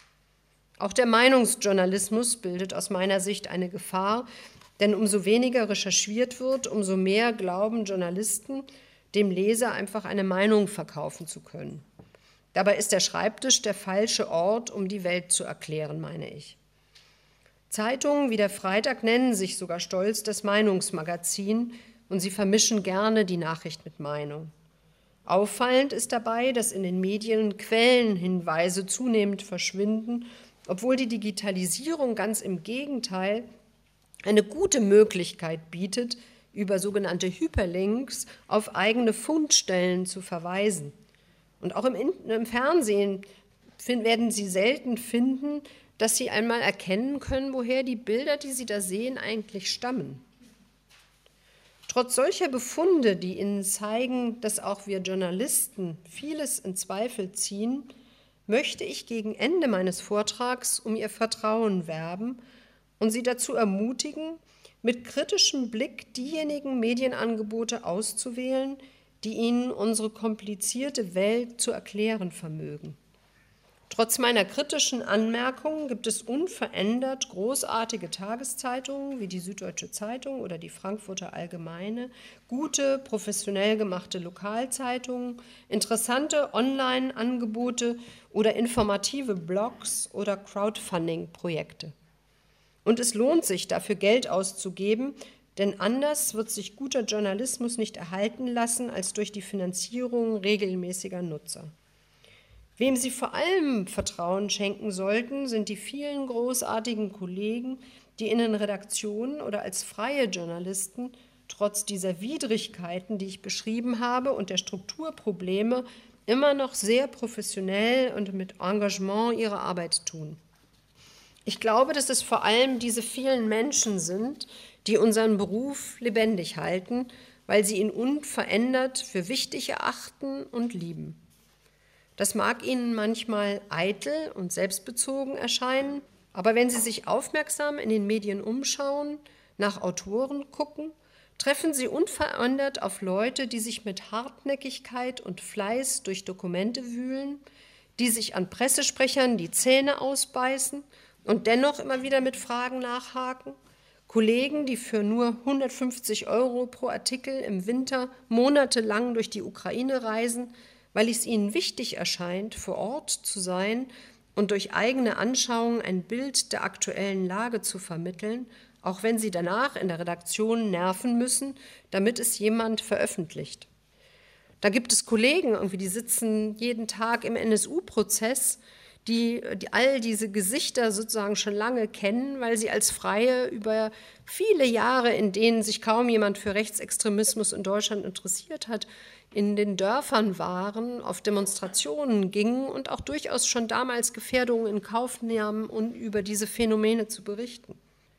S3: Auch der Meinungsjournalismus bildet aus meiner Sicht eine Gefahr, denn umso weniger recherchiert wird, umso mehr glauben Journalisten, dem Leser einfach eine Meinung verkaufen zu können. Dabei ist der Schreibtisch der falsche Ort, um die Welt zu erklären, meine ich. Zeitungen wie der Freitag nennen sich sogar stolz das Meinungsmagazin und sie vermischen gerne die Nachricht mit Meinung. Auffallend ist dabei, dass in den Medien Quellenhinweise zunehmend verschwinden, obwohl die Digitalisierung ganz im Gegenteil eine gute Möglichkeit bietet, über sogenannte Hyperlinks auf eigene Fundstellen zu verweisen. Und auch im Fernsehen werden Sie selten finden, dass Sie einmal erkennen können, woher die Bilder, die Sie da sehen, eigentlich stammen. Trotz solcher Befunde, die Ihnen zeigen, dass auch wir Journalisten vieles in Zweifel ziehen, möchte ich gegen Ende meines Vortrags um Ihr Vertrauen werben und Sie dazu ermutigen, mit kritischem Blick diejenigen Medienangebote auszuwählen, die ihnen unsere komplizierte Welt zu erklären vermögen. Trotz meiner kritischen Anmerkungen gibt es unverändert großartige Tageszeitungen wie die Süddeutsche Zeitung oder die Frankfurter Allgemeine, gute, professionell gemachte Lokalzeitungen, interessante Online-Angebote oder informative Blogs oder Crowdfunding-Projekte. Und es lohnt sich, dafür Geld auszugeben, denn anders wird sich guter Journalismus nicht erhalten lassen als durch die Finanzierung regelmäßiger Nutzer. Wem Sie vor allem Vertrauen schenken sollten, sind die vielen großartigen Kollegen, die in den Redaktionen oder als freie Journalisten trotz dieser Widrigkeiten, die ich beschrieben habe, und der Strukturprobleme immer noch sehr professionell und mit Engagement ihre Arbeit tun. Ich glaube, dass es vor allem diese vielen Menschen sind, die unseren Beruf lebendig halten, weil sie ihn unverändert für wichtig erachten und lieben. Das mag Ihnen manchmal eitel und selbstbezogen erscheinen, aber wenn Sie sich aufmerksam in den Medien umschauen, nach Autoren gucken, treffen Sie unverändert auf Leute, die sich mit Hartnäckigkeit und Fleiß durch Dokumente wühlen, die sich an Pressesprechern die Zähne ausbeißen und dennoch immer wieder mit Fragen nachhaken, Kollegen, die für nur 150 € pro Artikel im Winter monatelang durch die Ukraine reisen, weil es ihnen wichtig erscheint, vor Ort zu sein und durch eigene Anschauung ein Bild der aktuellen Lage zu vermitteln, auch wenn sie danach in der Redaktion nerven müssen, damit es jemand veröffentlicht. Da gibt es Kollegen, die sitzen jeden Tag im NSU-Prozess, die all diese Gesichter sozusagen schon lange kennen, weil sie als Freie über viele Jahre, in denen sich kaum jemand für Rechtsextremismus in Deutschland interessiert hat, in den Dörfern waren, auf Demonstrationen gingen und auch durchaus schon damals Gefährdungen in Kauf nahmen, um über diese Phänomene zu berichten.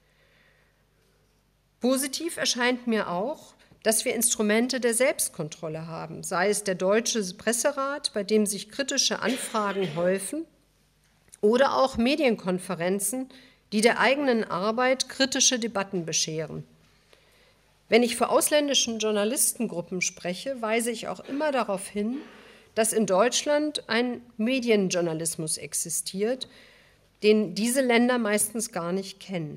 S3: Positiv erscheint mir auch, dass wir Instrumente der Selbstkontrolle haben, sei es der Deutsche Presserat, bei dem sich kritische Anfragen häufen, oder auch Medienkonferenzen, die der eigenen Arbeit kritische Debatten bescheren. Wenn ich für ausländischen Journalistengruppen spreche, weise ich auch immer darauf hin, dass in Deutschland ein Medienjournalismus existiert, den diese Länder meistens gar nicht kennen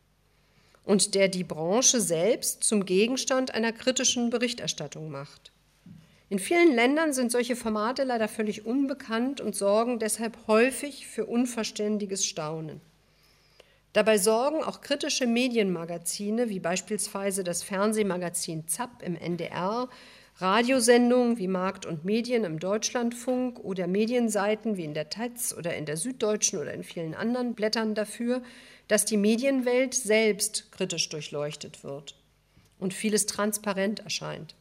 S3: und der die Branche selbst zum Gegenstand einer kritischen Berichterstattung macht. In vielen Ländern sind solche Formate leider völlig unbekannt und sorgen deshalb häufig für unverständiges Staunen. Dabei sorgen auch kritische Medienmagazine, wie beispielsweise das Fernsehmagazin ZAP im NDR, Radiosendungen wie Markt und Medien im Deutschlandfunk oder Medienseiten wie in der Taz oder in der Süddeutschen oder in vielen anderen Blättern dafür, dass die Medienwelt selbst kritisch durchleuchtet wird und vieles transparent erscheint.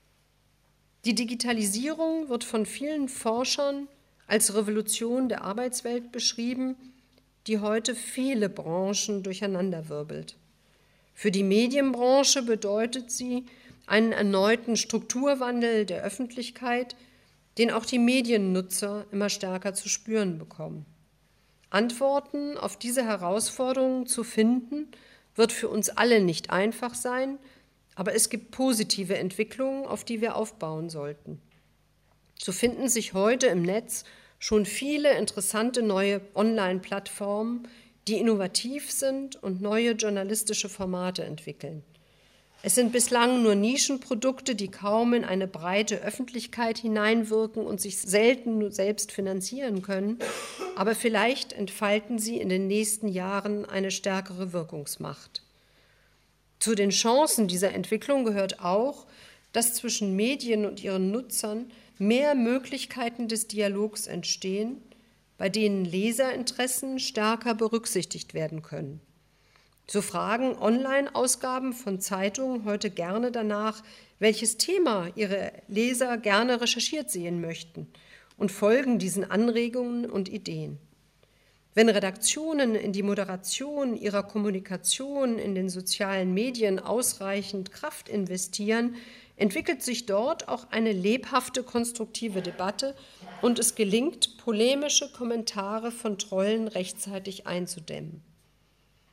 S3: Die Digitalisierung wird von vielen Forschern als Revolution der Arbeitswelt beschrieben, die heute viele Branchen durcheinanderwirbelt. Für die Medienbranche bedeutet sie einen erneuten Strukturwandel der Öffentlichkeit, den auch die Mediennutzer immer stärker zu spüren bekommen. Antworten auf diese Herausforderungen zu finden, wird für uns alle nicht einfach sein, aber es gibt positive Entwicklungen, auf die wir aufbauen sollten. So finden sich heute im Netz schon viele interessante neue Online-Plattformen, die innovativ sind und neue journalistische Formate entwickeln. Es sind bislang nur Nischenprodukte, die kaum in eine breite Öffentlichkeit hineinwirken und sich selten nur selbst finanzieren können, aber vielleicht entfalten sie in den nächsten Jahren eine stärkere Wirkungsmacht. Zu den Chancen dieser Entwicklung gehört auch, dass zwischen Medien und ihren Nutzern mehr Möglichkeiten des Dialogs entstehen, bei denen Leserinteressen stärker berücksichtigt werden können. So fragen Online-Ausgaben von Zeitungen heute gerne danach, welches Thema ihre Leser gerne recherchiert sehen möchten, und folgen diesen Anregungen und Ideen. Wenn Redaktionen in die Moderation ihrer Kommunikation in den sozialen Medien ausreichend Kraft investieren, entwickelt sich dort auch eine lebhafte, konstruktive Debatte und es gelingt, polemische Kommentare von Trollen rechtzeitig einzudämmen.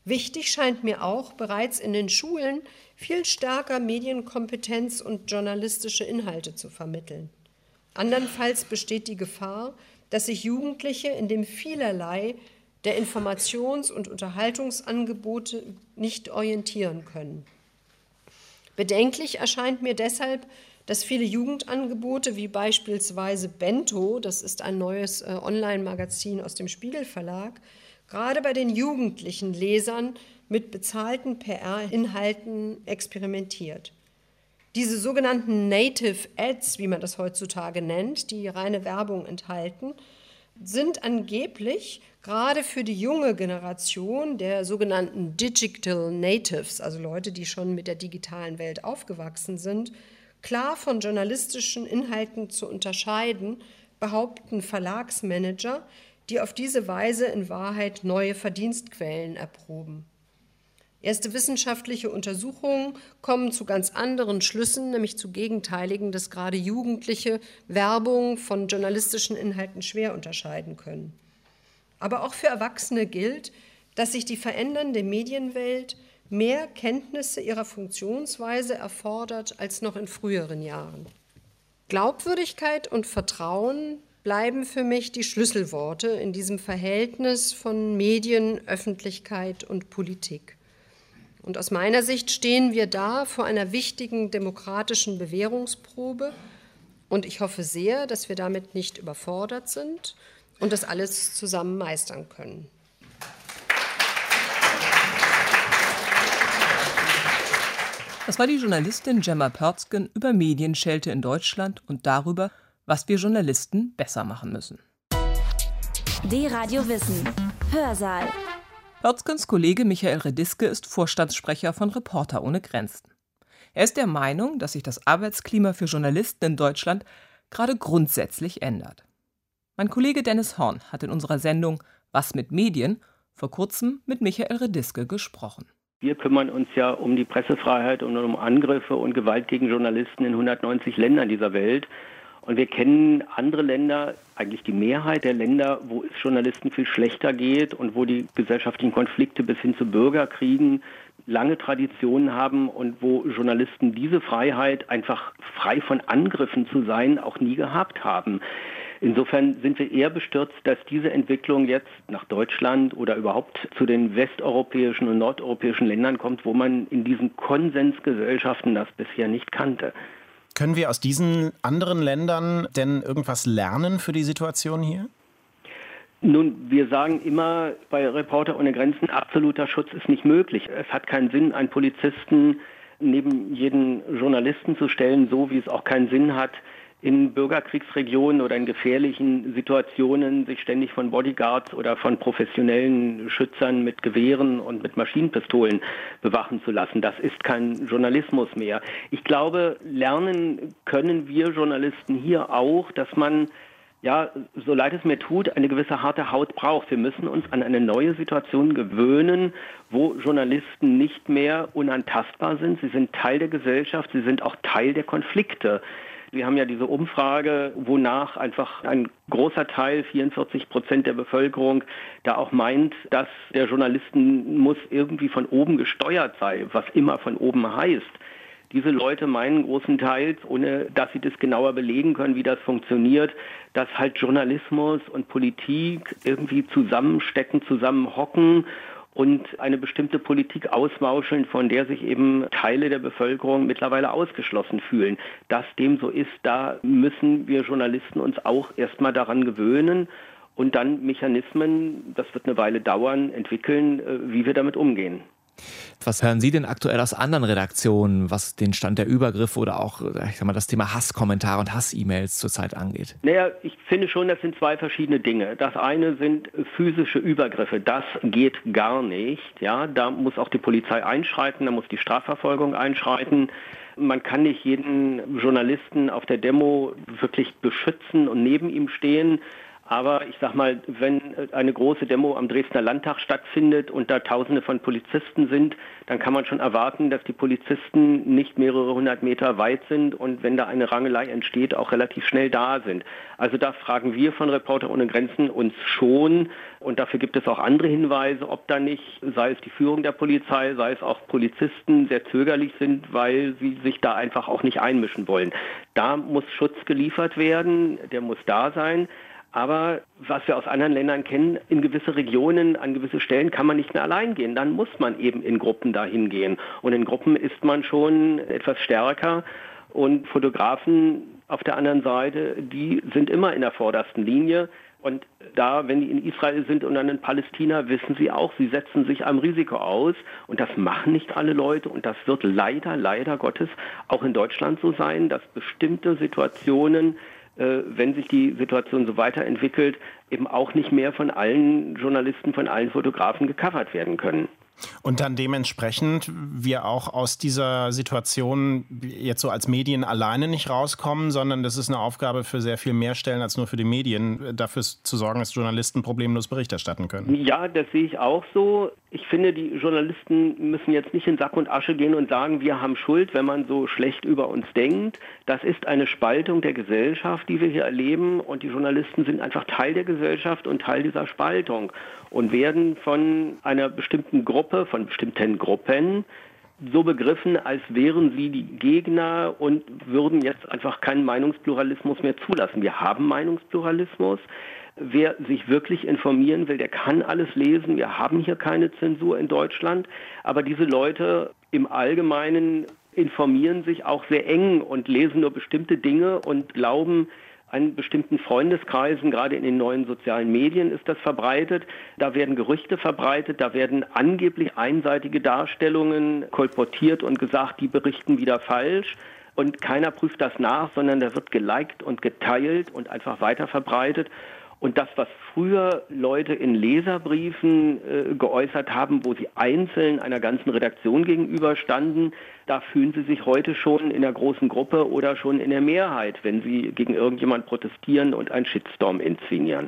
S3: Wichtig scheint mir auch, bereits in den Schulen viel stärker Medienkompetenz und journalistische Inhalte zu vermitteln. Andernfalls besteht die Gefahr, dass sich Jugendliche in dem Vielerlei der Informations- und Unterhaltungsangebote nicht orientieren können. Bedenklich erscheint mir deshalb, dass viele Jugendangebote wie beispielsweise Bento, das ist ein neues Online-Magazin aus dem Spiegel Verlag, gerade bei den jugendlichen Lesern mit bezahlten PR-Inhalten experimentiert. Diese sogenannten Native Ads, wie man das heutzutage nennt, die reine Werbung enthalten, sind angeblich gerade für die junge Generation der sogenannten Digital Natives, also Leute, die schon mit der digitalen Welt aufgewachsen sind, klar von journalistischen Inhalten zu unterscheiden, behaupten Verlagsmanager, die auf diese Weise in Wahrheit neue Verdienstquellen erproben. Erste wissenschaftliche Untersuchungen kommen zu ganz anderen Schlüssen, nämlich zu gegenteiligen, dass gerade Jugendliche Werbung von journalistischen Inhalten schwer unterscheiden können. Aber auch für Erwachsene gilt, dass sich die verändernde Medienwelt mehr Kenntnisse ihrer Funktionsweise erfordert als noch in früheren Jahren. Glaubwürdigkeit und Vertrauen bleiben für mich die Schlüsselworte in diesem Verhältnis von Medien, Öffentlichkeit und Politik. Und aus meiner Sicht stehen wir da vor einer wichtigen demokratischen Bewährungsprobe. Und ich hoffe sehr, dass wir damit nicht überfordert sind und das alles zusammen meistern können.
S2: Das war die Journalistin Gemma Pörzgen über Medienschelte in Deutschland und darüber, was wir Journalisten besser machen müssen.
S1: D-Radio Wissen. Hörsaal.
S2: Pörzgens Kollege Michael Rediske ist Vorstandssprecher von Reporter ohne Grenzen. Er ist der Meinung, dass sich das Arbeitsklima für Journalisten in Deutschland gerade grundsätzlich ändert. Mein Kollege Dennis Horn hat in unserer Sendung Was mit Medien vor kurzem mit Michael Rediske gesprochen.
S7: Wir kümmern uns ja um die Pressefreiheit und um Angriffe und Gewalt gegen Journalisten in 190 Ländern dieser Welt. Und wir kennen andere Länder, eigentlich die Mehrheit der Länder, wo es Journalisten viel schlechter geht und wo die gesellschaftlichen Konflikte bis hin zu Bürgerkriegen lange Traditionen haben und wo Journalisten diese Freiheit, einfach frei von Angriffen zu sein, auch nie gehabt haben. Insofern sind wir eher bestürzt, dass diese Entwicklung jetzt nach Deutschland oder überhaupt zu den westeuropäischen und nordeuropäischen Ländern kommt, wo man in diesen Konsensgesellschaften das bisher nicht kannte.
S8: Können wir aus diesen anderen Ländern denn irgendwas lernen für die Situation hier?
S7: Nun, wir sagen immer bei Reporter ohne Grenzen, absoluter Schutz ist nicht möglich. Es hat keinen Sinn, einen Polizisten neben jeden Journalisten zu stellen, so wie es auch keinen Sinn hat, in Bürgerkriegsregionen oder in gefährlichen Situationen sich ständig von Bodyguards oder von professionellen Schützern mit Gewehren und mit Maschinenpistolen bewachen zu lassen. Das ist kein Journalismus mehr. Ich glaube, lernen können wir Journalisten hier auch, dass man, ja, so leid es mir tut, eine gewisse harte Haut braucht. Wir müssen uns an eine neue Situation gewöhnen, wo Journalisten nicht mehr unantastbar sind. Sie sind Teil der Gesellschaft, sie sind auch Teil der Konflikte. Wir haben ja diese Umfrage, wonach einfach ein großer Teil, 44% der Bevölkerung, da auch meint, dass der Journalismus irgendwie von oben gesteuert sei, was immer von oben heißt. Diese Leute meinen großenteils, ohne dass sie das genauer belegen können, wie das funktioniert, dass halt Journalismus und Politik irgendwie zusammenstecken, zusammenhocken und eine bestimmte Politik ausmauscheln, von der sich eben Teile der Bevölkerung mittlerweile ausgeschlossen fühlen. Dass dem so ist, da müssen wir Journalisten uns auch erstmal daran gewöhnen und dann Mechanismen, das wird eine Weile dauern, entwickeln, wie wir damit umgehen.
S9: Was hören Sie denn aktuell aus anderen Redaktionen, was den Stand der Übergriffe oder auch, ich sag mal, das Thema Hasskommentare und Hass-E-Mails zurzeit angeht?
S7: Naja, ich finde schon, das sind zwei verschiedene Dinge. Das eine sind physische Übergriffe. Das geht gar nicht. Ja, da muss auch die Polizei einschreiten, da muss die Strafverfolgung einschreiten. Man kann nicht jeden Journalisten auf der Demo wirklich beschützen und neben ihm stehen. Aber ich sag mal, wenn eine große Demo am Dresdner Landtag stattfindet und da Tausende von Polizisten sind, dann kann man schon erwarten, dass die Polizisten nicht mehrere hundert Meter weit sind und wenn da eine Rangelei entsteht, auch relativ schnell da sind. Also da fragen wir von Reporter ohne Grenzen uns schon, und dafür gibt es auch andere Hinweise, ob da nicht, sei es die Führung der Polizei, sei es auch Polizisten, sehr zögerlich sind, weil sie sich da einfach auch nicht einmischen wollen. Da muss Schutz geliefert werden, der muss da sein. Aber was wir aus anderen Ländern kennen, in gewisse Regionen, an gewisse Stellen kann man nicht mehr allein gehen. Dann muss man eben in Gruppen dahin gehen. Und in Gruppen ist man schon etwas stärker. Und Fotografen auf der anderen Seite, die sind immer in der vordersten Linie. Und da, wenn die in Israel sind und dann in Palästina, wissen sie auch, sie setzen sich einem Risiko aus. Und das machen nicht alle Leute. Und das wird leider Gottes auch in Deutschland so sein, dass bestimmte Situationen, wenn sich die Situation so weiterentwickelt, eben auch nicht mehr von allen Journalisten, von allen Fotografen gecovert werden können.
S8: Und dann dementsprechend wir auch aus dieser Situation jetzt so als Medien alleine nicht rauskommen, sondern das ist eine Aufgabe für sehr viel mehr Stellen als nur für die Medien, dafür zu sorgen, dass Journalisten problemlos Bericht erstatten können.
S7: Ja, das sehe ich auch so. Ich finde, die Journalisten müssen jetzt nicht in Sack und Asche gehen und sagen, wir haben Schuld, wenn man so schlecht über uns denkt. Das ist eine Spaltung der Gesellschaft, die wir hier erleben. Und die Journalisten sind einfach Teil der Gesellschaft und Teil dieser Spaltung und werden von einer bestimmten Gruppe, von bestimmten Gruppen so begriffen, als wären sie die Gegner und würden jetzt einfach keinen Meinungspluralismus mehr zulassen. Wir haben Meinungspluralismus. Wer sich wirklich informieren will, der kann alles lesen. Wir haben hier keine Zensur in Deutschland. Aber diese Leute im Allgemeinen informieren sich auch sehr eng und lesen nur bestimmte Dinge und glauben an bestimmten Freundeskreisen, gerade in den neuen sozialen Medien ist das verbreitet. Da werden Gerüchte verbreitet, da werden angeblich einseitige Darstellungen kolportiert und gesagt, die berichten wieder falsch. Und keiner prüft das nach, sondern da wird geliked und geteilt und einfach weiter verbreitet. Und das, was früher Leute in Leserbriefen geäußert haben, wo sie einzeln einer ganzen Redaktion gegenüberstanden, da fühlen sie sich heute schon in der großen Gruppe oder schon in der Mehrheit, wenn sie gegen irgendjemand protestieren und einen Shitstorm inszenieren.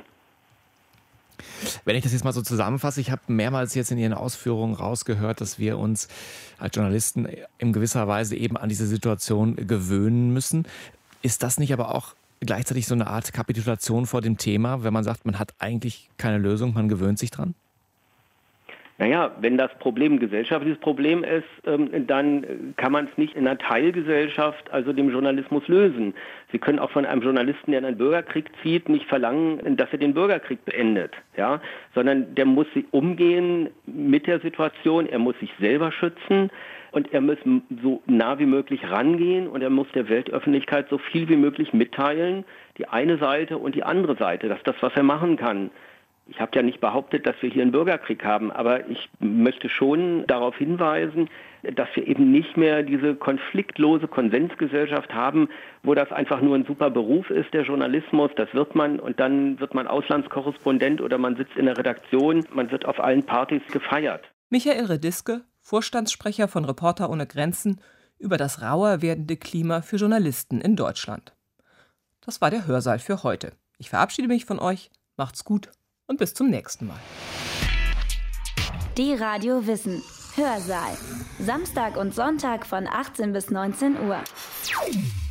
S9: Wenn ich das jetzt mal so zusammenfasse, ich habe mehrmals jetzt in Ihren Ausführungen rausgehört, dass wir uns als Journalisten in gewisser Weise eben an diese Situation gewöhnen müssen. Ist das nicht aber auch gleichzeitig so eine Art Kapitulation vor dem Thema, wenn man sagt, man hat eigentlich keine Lösung, man gewöhnt sich dran?
S7: Naja, wenn das Problem ein gesellschaftliches Problem ist, dann kann man es nicht in einer Teilgesellschaft, also dem Journalismus, lösen. Sie können auch von einem Journalisten, der in einen Bürgerkrieg zieht, nicht verlangen, dass er den Bürgerkrieg beendet, ja? Sondern der muss umgehen mit der Situation, er muss sich selber schützen und er muss so nah wie möglich rangehen und er muss der Weltöffentlichkeit so viel wie möglich mitteilen, die eine Seite und die andere Seite, das ist das, was er machen kann. Ich habe ja nicht behauptet, dass wir hier einen Bürgerkrieg haben, aber ich möchte schon darauf hinweisen, dass wir eben nicht mehr diese konfliktlose Konsensgesellschaft haben, wo das einfach nur ein super Beruf ist, der Journalismus, das wird man und dann wird man Auslandskorrespondent oder man sitzt in der Redaktion, man wird auf allen Partys gefeiert.
S2: Michael Rediske, Vorstandssprecher von Reporter ohne Grenzen, über das rauer werdende Klima für Journalisten in Deutschland. Das war der Hörsaal für heute. Ich verabschiede mich von euch, macht's gut und bis zum nächsten Mal.
S1: Die Radio Wissen Hörsaal. Samstag und Sonntag von 18 bis 19 Uhr.